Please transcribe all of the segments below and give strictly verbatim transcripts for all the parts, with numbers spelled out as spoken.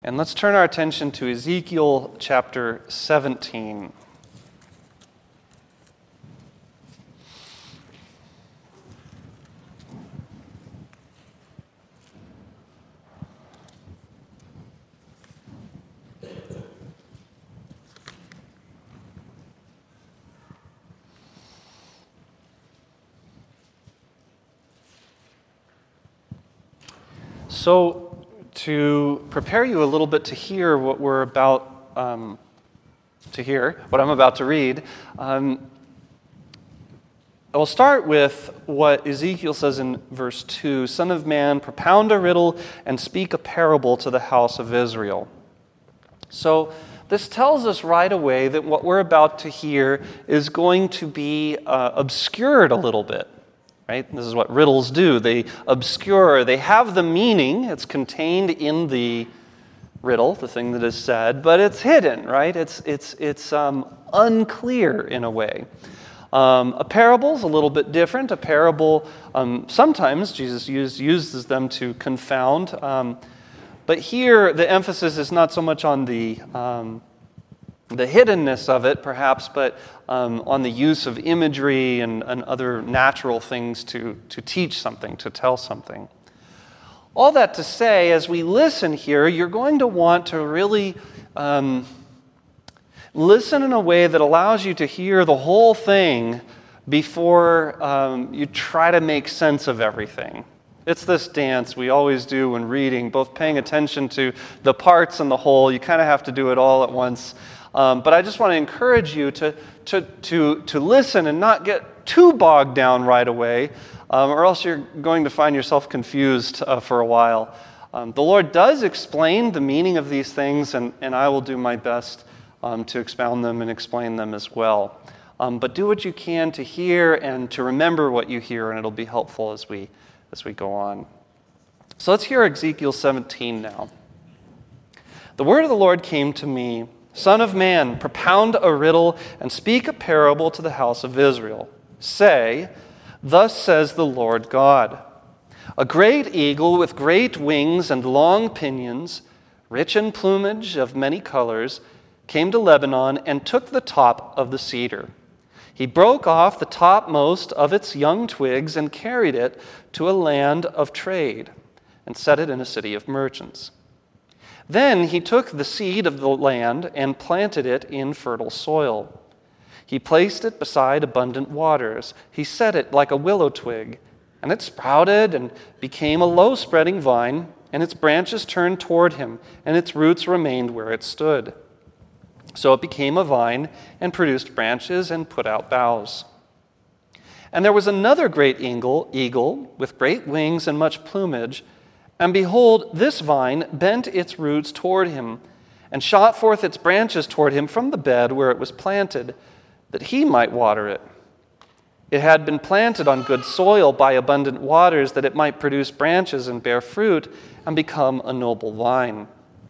And let's turn our attention to Ezekiel chapter seventeen. So, to prepare you a little bit to hear what we're about um, to hear, what I'm about to read, um, I will start with what Ezekiel says in verse two, "Son of man, propound a riddle and speak a parable to the house of Israel." So this tells us right away that what we're about to hear is going to be uh, obscured a little bit. Right? This is what riddles do. They obscure, they have the meaning, it's contained in the riddle, the thing that is said, but it's hidden, right? It's it's it's um, unclear in a way. Um, a parable is a little bit different. A parable, um, sometimes Jesus use, uses them to confound, um, but here the emphasis is not so much on the um, the hiddenness of it, perhaps, but um, on the use of imagery and, and other natural things to, to teach something, to tell something. All that to say, as we listen here, you're going to want to really um, listen in a way that allows you to hear the whole thing before um, you try to make sense of everything. It's this dance we always do when reading, both paying attention to the parts and the whole. You kind of have to do it all at once. Um, but I just want to encourage you to, to, to, to listen and not get too bogged down right away, um, or else you're going to find yourself confused uh, for a while. Um, the Lord does explain the meaning of these things, and, and I will do my best um, to expound them and explain them as well. Um, but do what you can to hear and to remember what you hear, and it'll be helpful as we, as we go on. So let's hear Ezekiel seventeen now. "The word of the Lord came to me, Son of man, propound a riddle and speak a parable to the house of Israel. Say, thus says the Lord God, a great eagle with great wings and long pinions, rich in plumage of many colors, came to Lebanon and took the top of the cedar. He broke off the topmost of its young twigs and carried it to a land of trade and set it in a city of merchants. Then he took the seed of the land and planted it in fertile soil. He placed it beside abundant waters. He set it like a willow twig, and it sprouted and became a low-spreading vine, and its branches turned toward him, and its roots remained where it stood. So it became a vine and produced branches and put out boughs. And there was another great eagle, eagle with great wings and much plumage, and behold, this vine bent its roots toward him and shot forth its branches toward him from the bed where it was planted, that he might water it. It had been planted on good soil by abundant waters, that it might produce branches and bear fruit and become a noble vine.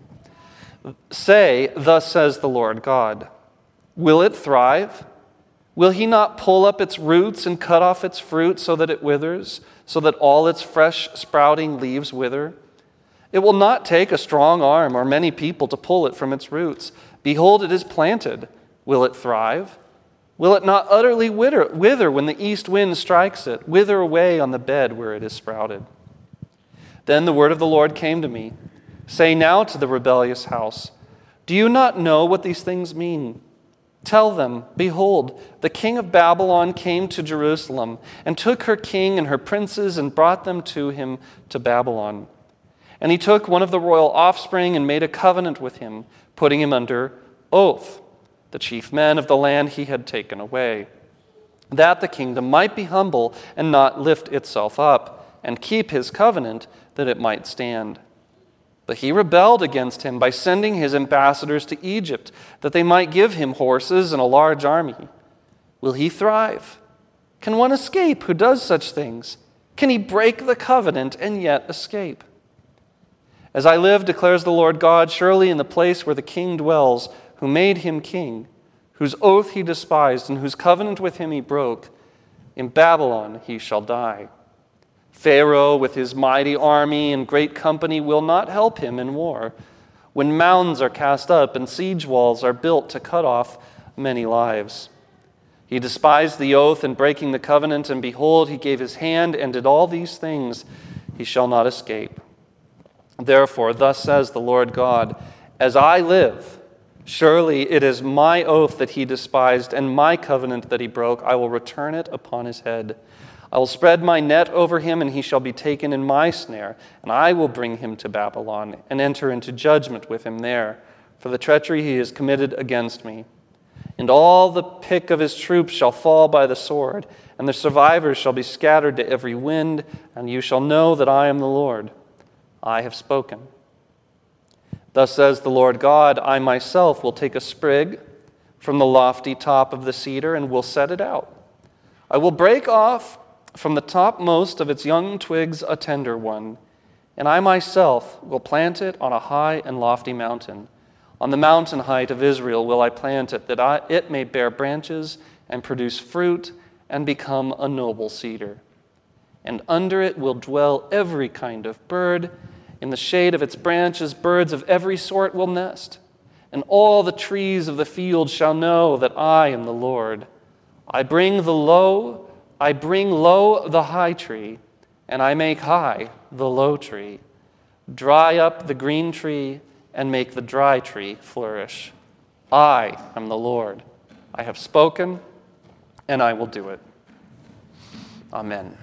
Say, thus says the Lord God, will it thrive? Will he not pull up its roots and cut off its fruit so that it withers, so that all its fresh sprouting leaves wither? It will not take a strong arm or many people to pull it from its roots. Behold, it is planted. Will it thrive? Will it not utterly wither, wither when the east wind strikes it, wither away on the bed where it is sprouted? Then the word of the Lord came to me. Say now to the rebellious house, do you not know what these things mean? Tell them, behold, the king of Babylon came to Jerusalem and took her king and her princes and brought them to him to Babylon. And he took one of the royal offspring and made a covenant with him, putting him under oath, the chief men of the land he had taken away, that the kingdom might be humble and not lift itself up, and keep his covenant that it might stand. But he rebelled against him by sending his ambassadors to Egypt, that they might give him horses and a large army. Will he thrive? Can one escape who does such things? Can he break the covenant and yet escape? As I live, declares the Lord God, surely in the place where the king dwells, who made him king, whose oath he despised and whose covenant with him he broke, in Babylon he shall die. Pharaoh with his mighty army and great company will not help him in war. when mounds are cast up and siege walls are built to cut off many lives. He despised the oath in breaking the covenant, and behold, he gave his hand and did all these things. He shall not escape. Therefore, thus says the Lord God, as I live, surely it is my oath that he despised, and my covenant that he broke. I will return it upon his head. I will spread my net over him, and he shall be taken in my snare, and I will bring him to Babylon, and enter into judgment with him there, for the treachery he has committed against me. And all the pick of his troops shall fall by the sword, and the survivors shall be scattered to every wind, and you shall know that I am the Lord. I have spoken. Thus says the Lord God, I myself will take a sprig from the lofty top of the cedar and will set it out. I will break off from the topmost of its young twigs a tender one, and I myself will plant it on a high and lofty mountain. On the mountain height of Israel will I plant it, that I, it may bear branches and produce fruit and become a noble cedar. And under it will dwell every kind of bird. In the shade of its branches, birds of every sort will nest. And all the trees of the field shall know that I am the Lord. I bring the low, I bring low the high tree, and I make high the low tree. Dry up the green tree, and make the dry tree flourish. I am the Lord. I have spoken, and I will do it. Amen.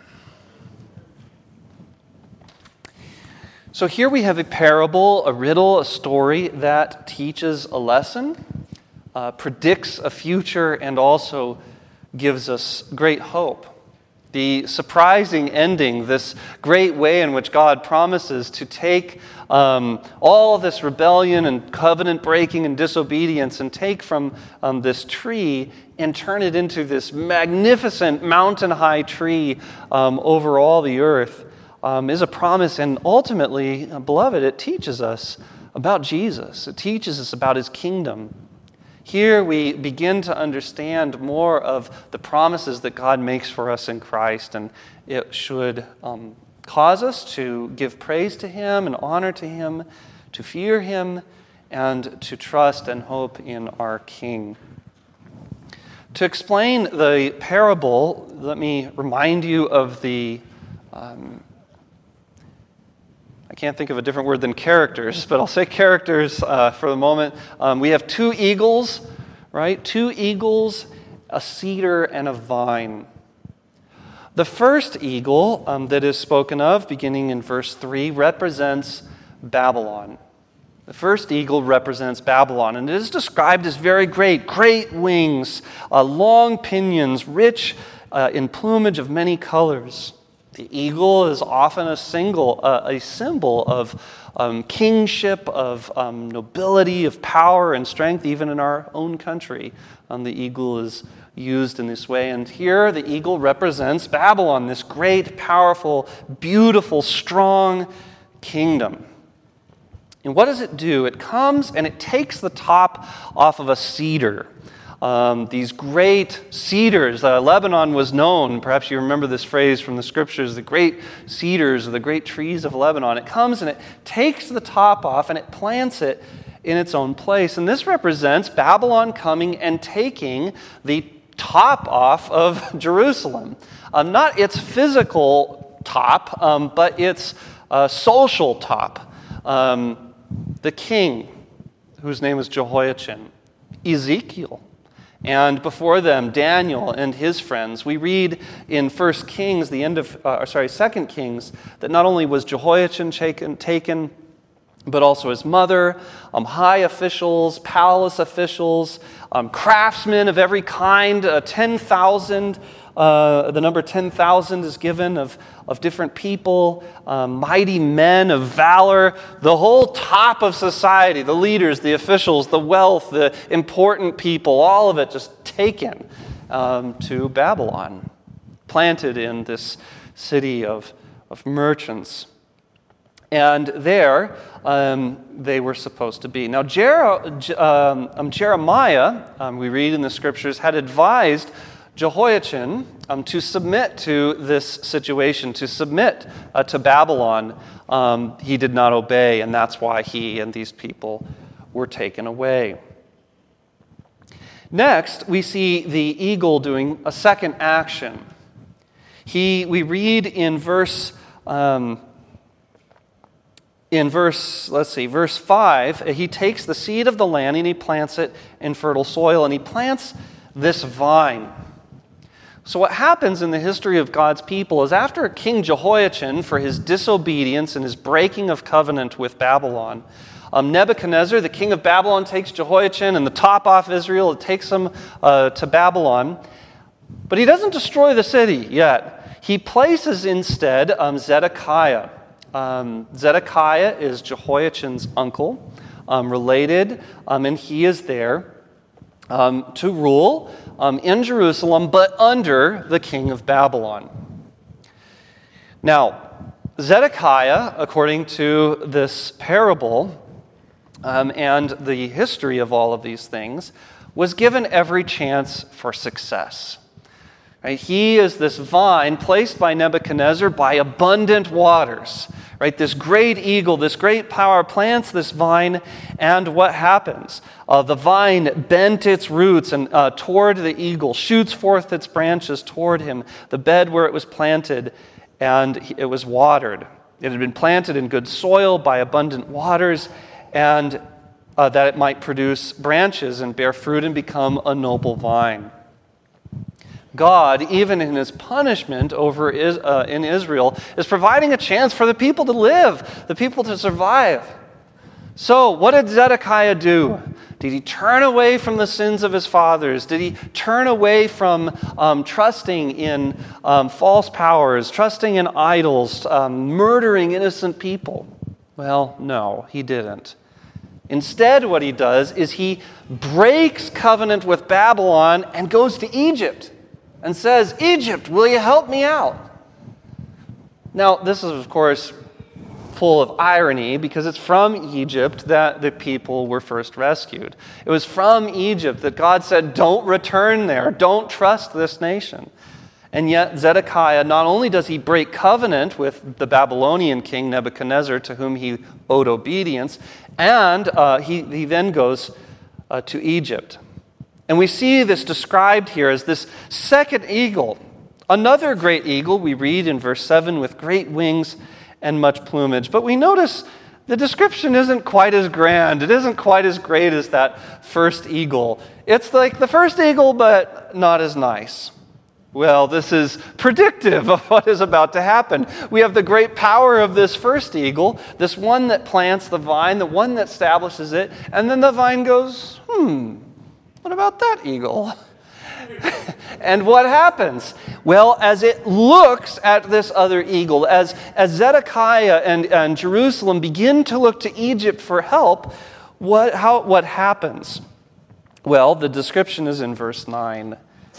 So here we have a parable, a riddle, a story that teaches a lesson, uh, predicts a future, and also gives us great hope. The surprising ending, this great way in which God promises to take um, all of this rebellion and covenant breaking and disobedience and take from um, this tree and turn it into this magnificent mountain-high tree um, over all the earth um, is a promise. And ultimately, uh, beloved, it teaches us about Jesus. It teaches us about his kingdom. Here we begin to understand more of the promises that God makes for us in Christ, and it should um, cause us to give praise to him and honor to him, to fear him, and to trust and hope in our King. To explain the parable, let me remind you of the um, I can't think of a different word than characters, but I'll say characters uh, for the moment. Um, we have two eagles, right? Two eagles, a cedar, and a vine. The first eagle um, that is spoken of, beginning in verse three, represents Babylon. The first eagle represents Babylon, and it is described as very great, great wings, uh, long pinions, rich uh, in plumage of many colors. The eagle is often a single, uh, a symbol of um, kingship, of um, nobility, of power and strength, even in our own country. Um, the eagle is used in this way. And here the eagle represents Babylon, this great, powerful, beautiful, strong kingdom. And what does it do? It comes and it takes the top off of a cedar. Um, these great cedars, uh, Lebanon was known, perhaps you remember this phrase from the scriptures, the great cedars or the great trees of Lebanon. It comes and it takes the top off and it plants it in its own place. And this represents Babylon coming and taking the top off of Jerusalem. Um, not its physical top, um, but its uh, social top. Um, the king, whose name is Jehoiachin, Ezekiel, and before them, Daniel and his friends. We read in First Kings, the end of, uh, sorry, Second Kings, that not only was Jehoiachin taken, taken but also his mother, um, high officials, palace officials, um, craftsmen of every kind, uh, ten thousand. Uh, the number ten thousand is given of, of different people, um, mighty men of valor, the whole top of society, the leaders, the officials, the wealth, the important people, all of it just taken um, to Babylon, planted in this city of, of merchants. And there um, they were supposed to be. Now, Jer- um, um, Jeremiah, um, we read in the scriptures, had advised Jehoiachin um, to submit to this situation, to submit uh, to Babylon. Um, he did not obey, and that's why he and these people were taken away. Next, we see the eagle doing a second action. He, we read in verse, um, in verse, let's see, verse five, he takes the seed of the land and he plants it in fertile soil, and he plants this vine. So what happens in the history of God's people is after King Jehoiachin, for his disobedience and his breaking of covenant with Babylon, um, Nebuchadnezzar, the king of Babylon, takes Jehoiachin and the top off Israel. It takes him uh, to Babylon. But he doesn't destroy the city yet. He places instead um, Zedekiah. Um, Zedekiah is Jehoiachin's uncle, um, related, um, and he is there um, to rule um, in Jerusalem, but under the king of Babylon. Now, Zedekiah, according to this parable um, and the history of all of these things, was given every chance for success. Right? He is this vine placed by Nebuchadnezzar by abundant waters. Right? This great eagle, this great power plants this vine, and what happens? Uh, the vine bent its roots and uh, toward the eagle, shoots forth its branches toward him, the bed where it was planted, and it was watered. It had been planted in good soil by abundant waters, and uh, that it might produce branches and bear fruit and become a noble vine. God, even in his punishment over is, uh, in Israel, is providing a chance for the people to live, the people to survive. So, what did Zedekiah do? Did he turn away from the sins of his fathers? Did he turn away from um, trusting in um, false powers, trusting in idols, um, murdering innocent people? Well, no, he didn't. Instead, what he does is he breaks covenant with Babylon and goes to Egypt and says, "Egypt, will you help me out?" Now, this is, of course, full of irony because it's from Egypt that the people were first rescued. It was from Egypt that God said, don't return there, don't trust this nation. And yet Zedekiah, not only does he break covenant with the Babylonian king Nebuchadnezzar, to whom he owed obedience, and uh, he, he then goes uh, to Egypt. And we see this described here as this second eagle. Another great eagle, we read in verse seven, with great wings and much plumage. But we notice the description isn't quite as grand. It isn't quite as great as that first eagle. It's like the first eagle, but not as nice. Well, this is predictive of what is about to happen. We have the great power of this first eagle, this one that plants the vine, the one that establishes it, and then the vine goes, hmm, what about that eagle? And what happens? Well, as it looks at this other eagle, as, as Zedekiah and, and Jerusalem begin to look to Egypt for help, what, how, what happens? Well, the description is in verse nine.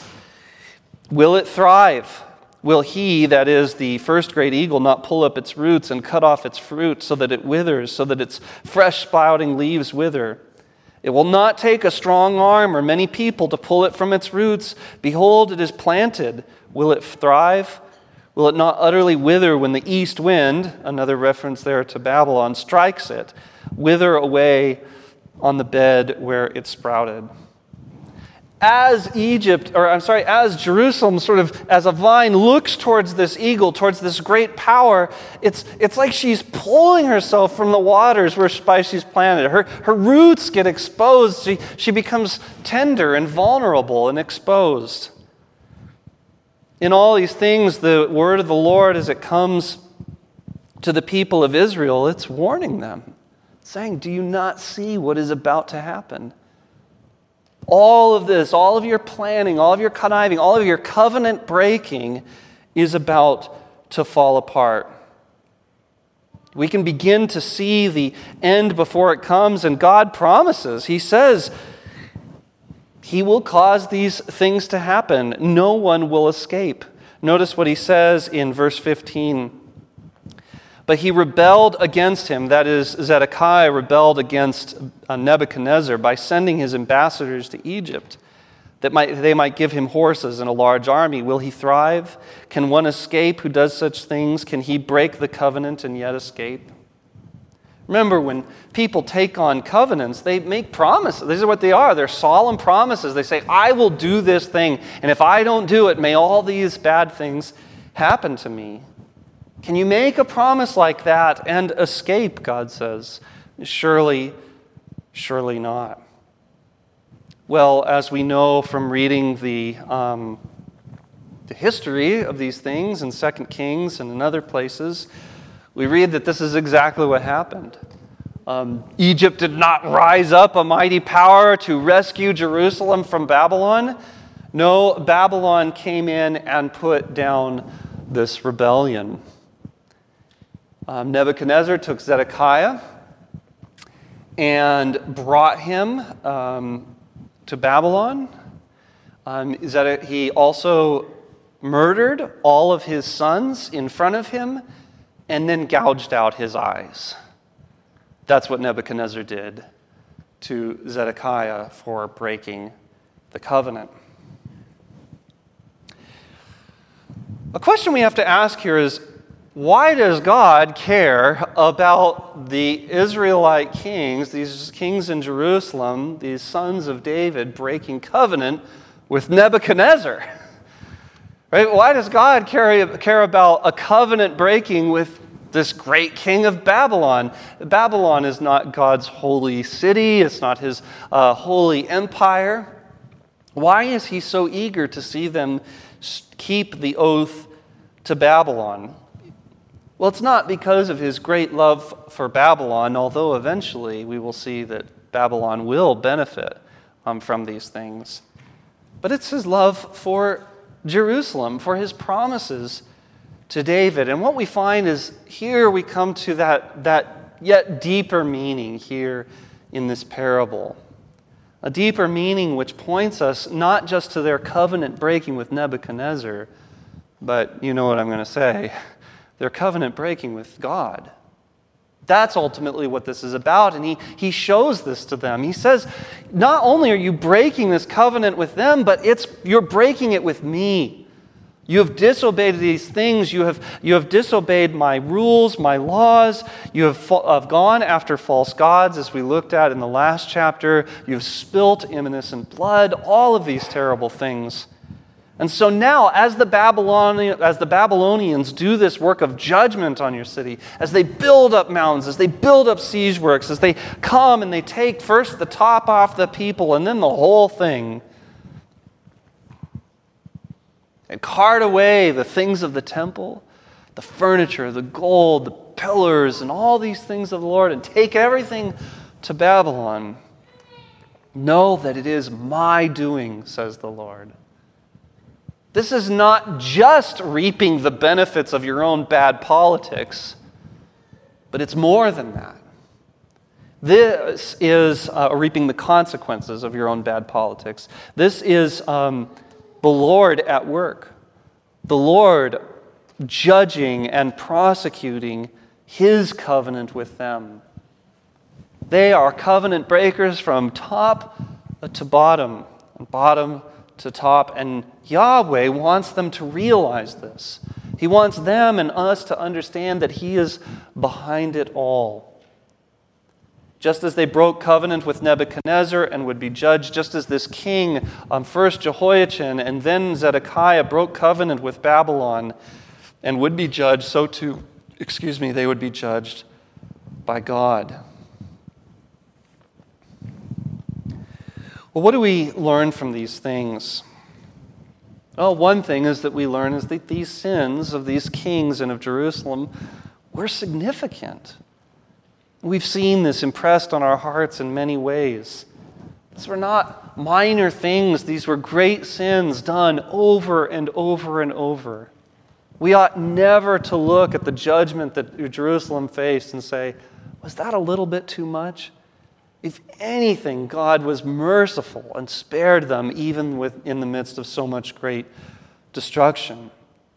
Will it thrive? Will he, that is the first great eagle, not pull up its roots and cut off its fruit so that it withers, so that its fresh sprouting leaves wither? It will not take a strong arm or many people to pull it from its roots. Behold, it is planted. Will it thrive? Will it not utterly wither when the east wind, another reference there to Babylon, strikes it, wither away on the bed where it sprouted? As Egypt, or I'm sorry, as Jerusalem sort of, as a vine looks towards this eagle, towards this great power, it's it's like she's pulling herself from the waters whereby she's planted. Her, her roots get exposed. She, she becomes tender and vulnerable and exposed. In all these things, the word of the Lord, as it comes to the people of Israel, it's warning them, saying, do you not see what is about to happen? All of this, all of your planning, all of your conniving, all of your covenant breaking is about to fall apart. We can begin to see the end before it comes, and God promises. He says he will cause these things to happen. No one will escape. Notice what he says in verse fifteen. But he rebelled against him, that is, Zedekiah rebelled against Nebuchadnezzar by sending his ambassadors to Egypt. that might, they might give him horses and a large army. Will he thrive? Can one escape who does such things? Can he break the covenant and yet escape? Remember, when people take on covenants, they make promises. These are what they are. They're solemn promises. They say, I will do this thing, and if I don't do it, may all these bad things happen to me. Can you make a promise like that and escape, God says? Surely, surely not. Well, as we know from reading the, um, the history of these things in Second Kings and in other places, we read that this is exactly what happened. Um, Egypt did not rise up a mighty power to rescue Jerusalem from Babylon. No, Babylon came in and put down this rebellion. Um, Nebuchadnezzar took Zedekiah and brought him um, to Babylon. Um, Zedek- he also murdered all of his sons in front of him and then gouged out his eyes. That's what Nebuchadnezzar did to Zedekiah for breaking the covenant. A question we have to ask here is, why does God care about the Israelite kings, these kings in Jerusalem, these sons of David, breaking covenant with Nebuchadnezzar? Right? Why does God care, care about a covenant breaking with this great king of Babylon? Babylon is not God's holy city. It's not his uh, holy empire. Why is he so eager to see them keep the oath to Babylon? Well, it's not because of his great love for Babylon, although eventually we will see that Babylon will benefit um, from these things. But it's his love for Jerusalem, for his promises to David. And what we find is here we come to that, that yet deeper meaning here in this parable. A deeper meaning which points us not just to their covenant breaking with Nebuchadnezzar, but you know what I'm going to say, their covenant breaking with God. That's ultimately what this is about, and he, he shows this to them. He says, not only are you breaking this covenant with them, but it's you're breaking it with me. You have disobeyed these things. You have, you have disobeyed my rules, my laws. You have, have gone after false gods, as we looked at in the last chapter. You have spilt innocent blood, all of these terrible things. And so now, as the Babylonian, as the Babylonians do this work of judgment on your city, as they build up mountains, as they build up siege works, as they come and they take first the top off the people and then the whole thing, and cart away the things of the temple, the furniture, the gold, the pillars, and all these things of the Lord, and take everything to Babylon, know that it is my doing, says the Lord. This is not just reaping the benefits of your own bad politics, but it's more than that. This is uh, reaping the consequences of your own bad politics. This is um, the Lord at work. The Lord judging and prosecuting his covenant with them. They are covenant breakers from top to bottom, and bottom to top, and Yahweh wants them to realize this. He wants them and us to understand that he is behind it all. Just as they broke covenant with Nebuchadnezzar and would be judged, just as this king, um, first Jehoiachin and then Zedekiah, broke covenant with Babylon and would be judged, so too, excuse me, they would be judged by God. Well, what do we learn from these things? Well, one thing is that we learn is that these sins of these kings and of Jerusalem were significant. We've seen this impressed on our hearts in many ways. These were not minor things. These were great sins done over and over and over. We ought never to look at the judgment that Jerusalem faced and say, was that a little bit too much? If anything, God was merciful and spared them even with, in the midst of so much great destruction.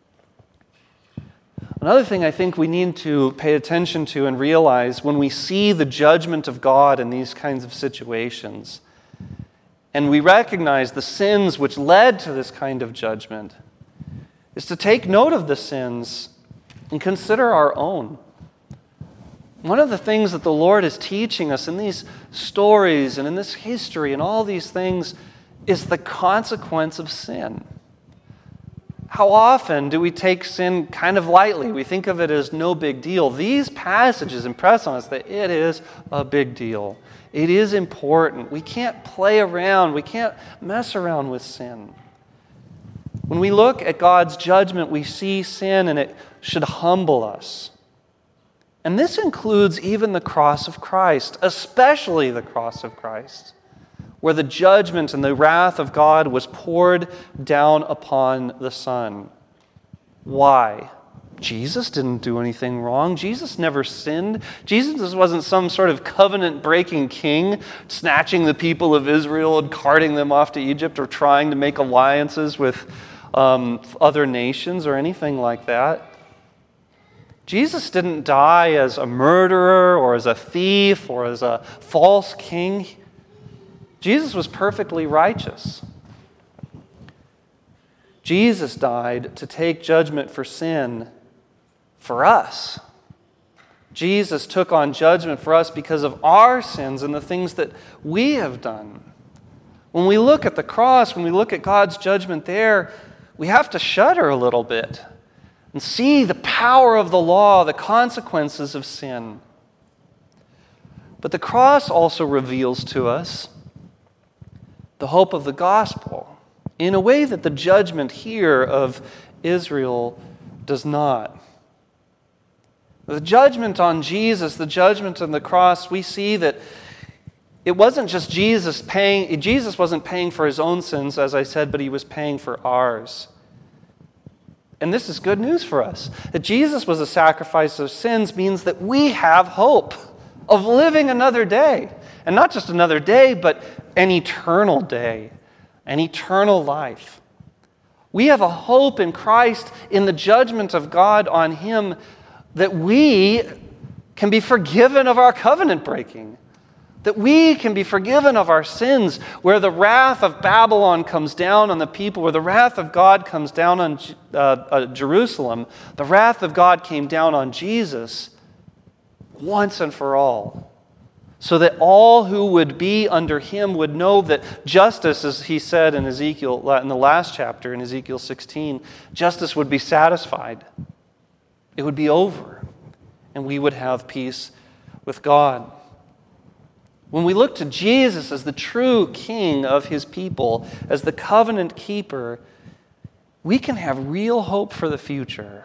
Another thing I think we need to pay attention to and realize when we see the judgment of God in these kinds of situations and we recognize the sins which led to this kind of judgment, is to take note of the sins and consider our own. One of the things that the Lord is teaching us in these stories and in this history and all these things is the consequence of sin. How often do we take sin kind of lightly? We think of it as no big deal. These passages impress on us that it is a big deal. It is important. We can't play around. We can't mess around with sin. When we look at God's judgment, we see sin, and it should humble us. And this includes even the cross of Christ, especially the cross of Christ, where the judgment and the wrath of God was poured down upon the Son. Why? Jesus didn't do anything wrong. Jesus never sinned. Jesus wasn't some sort of covenant-breaking king snatching the people of Israel and carting them off to Egypt or trying to make alliances with um, other nations or anything like that. Jesus didn't die as a murderer or as a thief or as a false king. Jesus was perfectly righteous. Jesus died to take judgment for sin for us. Jesus took on judgment for us because of our sins and the things that we have done. When we look at the cross, when we look at God's judgment there, we have to shudder a little bit and see the power of the law, the consequences of sin. But the cross also reveals to us the hope of the gospel in a way that the judgment here of Israel does not. The judgment on Jesus, the judgment on the cross, we see that it wasn't just Jesus paying, Jesus wasn't paying for his own sins, as I said, but he was paying for ours. And this is good news for us. That Jesus was a sacrifice of sins means that we have hope of living another day. And not just another day, but an eternal day, an eternal life. We have a hope in Christ in the judgment of God on him that we can be forgiven of our covenant breaking. That we can be forgiven of our sins, where the wrath of Babylon comes down on the people, where the wrath of God comes down on uh, uh, Jerusalem. The wrath of God came down on Jesus once and for all, so that all who would be under him would know that justice, as he said in Ezekiel, in the last chapter, in Ezekiel sixteen, justice would be satisfied. It would be over, and we would have peace with God. When we look to Jesus as the true king of his people, as the covenant keeper, we can have real hope for the future.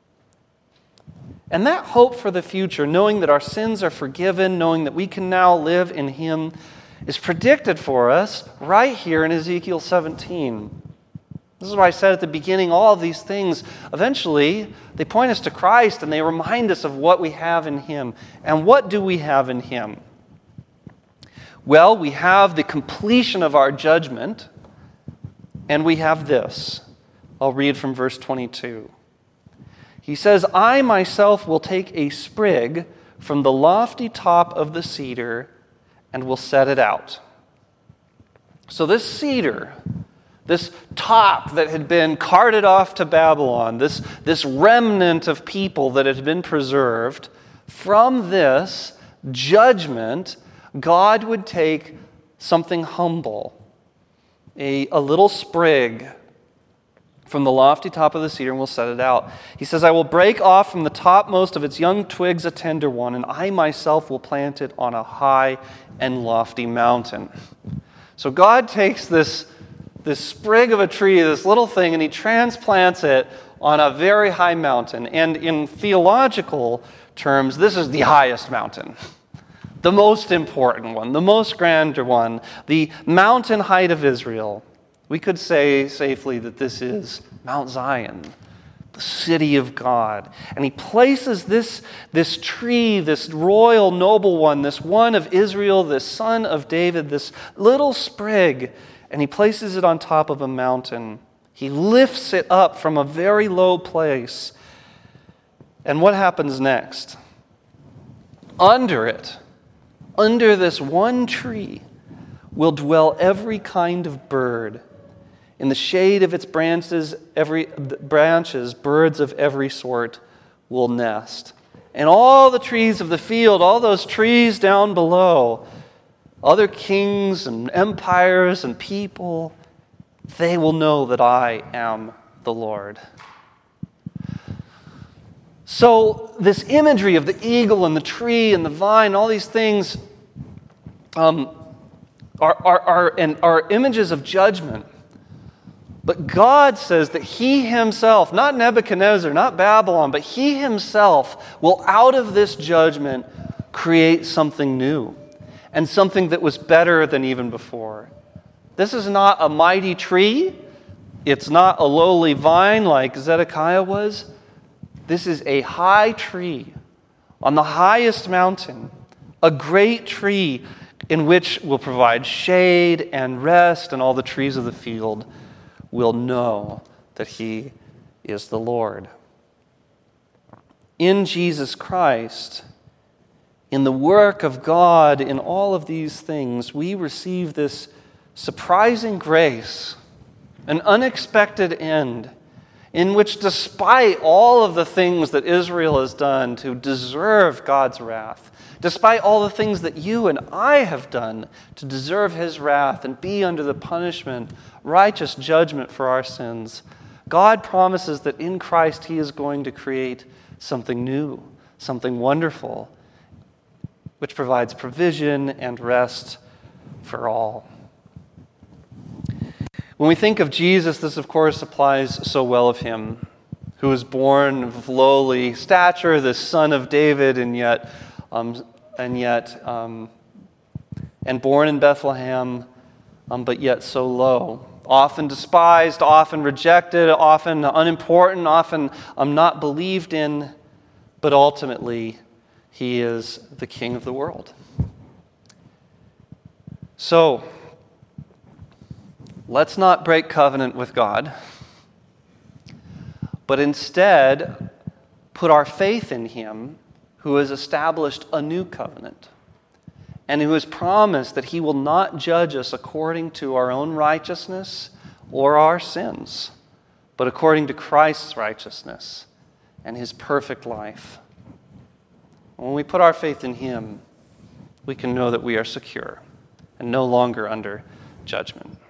And that hope for the future, knowing that our sins are forgiven, knowing that we can now live in him, is predicted for us right here in Ezekiel seventeen. This is why I said at the beginning, all of these things, eventually, they point us to Christ and they remind us of what we have in him. And what do we have in him? Well, we have the completion of our judgment, and we have this. I'll read from verse twenty-two. He says, I myself will take a sprig from the lofty top of the cedar and will set it out. So this cedar, this top that had been carted off to Babylon, this, this remnant of people that had been preserved, from this judgment, God would take something humble, a, a little sprig from the lofty top of the cedar, and will set it out. He says, I will break off from the topmost of its young twigs a tender one, and I myself will plant it on a high and lofty mountain. So God takes this, this sprig of a tree, this little thing, and he transplants it on a very high mountain. And in theological terms, this is the highest mountain. The most important one, the most grander one, the mountain height of Israel. We could say safely that this is Mount Zion, the city of God. And he places this, this tree, this royal noble one, this one of Israel, this son of David, this little sprig, and he places it on top of a mountain. He lifts it up from a very low place. And what happens next? Under it, under this one tree, will dwell every kind of bird. In the shade of its branches, every branches, birds of every sort will nest. And all the trees of the field, all those trees down below, other kings and empires and people, they will know that I am the Lord. So this imagery of the eagle and the tree and the vine, all these things um, are, are, are, and are images of judgment. But God says that He Himself, not Nebuchadnezzar, not Babylon, but He Himself will out of this judgment create something new and something that was better than even before. This is not a mighty tree. It's not a lowly vine like Zedekiah was. This is a high tree on the highest mountain, a great tree in which will provide shade and rest, and all the trees of the field will know that He is the Lord. In Jesus Christ, in the work of God, in all of these things, we receive this surprising grace, an unexpected end, in which despite all of the things that Israel has done to deserve God's wrath, despite all the things that you and I have done to deserve His wrath and be under the punishment, righteous judgment for our sins, God promises that in Christ He is going to create something new, something wonderful, which provides provision and rest for all. When we think of Jesus, this of course applies so well of Him, who was born of lowly stature, the son of David, and yet, um, and yet, um, and born in Bethlehem, um, but yet so low, often despised, often rejected, often unimportant, often um, not believed in, but ultimately He is the King of the world. So, let's not break covenant with God, but instead put our faith in Him who has established a new covenant and who has promised that He will not judge us according to our own righteousness or our sins, but according to Christ's righteousness and His perfect life. When we put our faith in Him, we can know that we are secure and no longer under judgment.